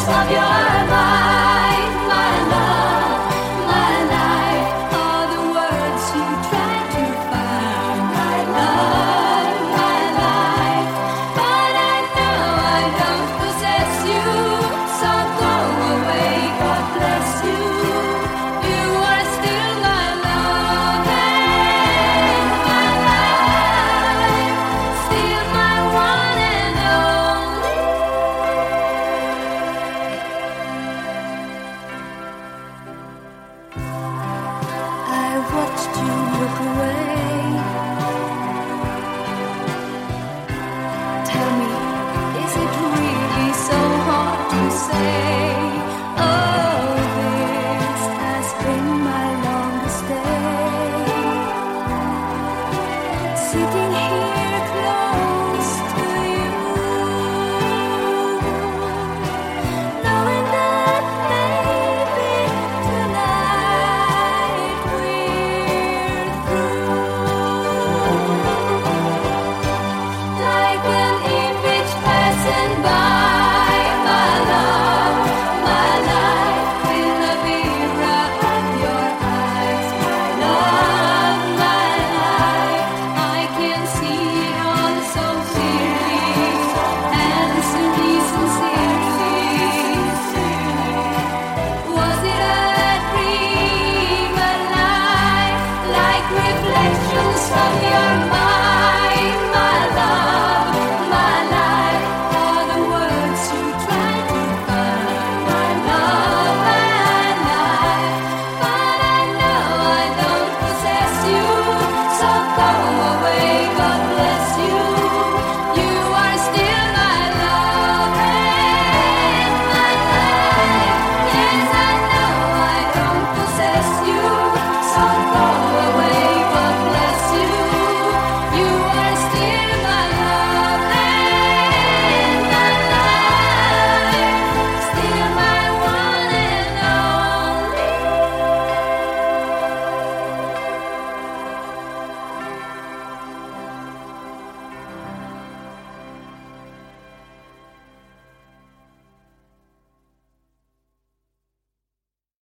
of your mind, my love, my life. All the words you try to find, my love, my life. But I know I don't possess you, so go away, God bless you. You are still my love and my life, still my one and only. I watched you look away. Tell me, is it really so hard to say? Oh, this has been my longest day. Sitting here close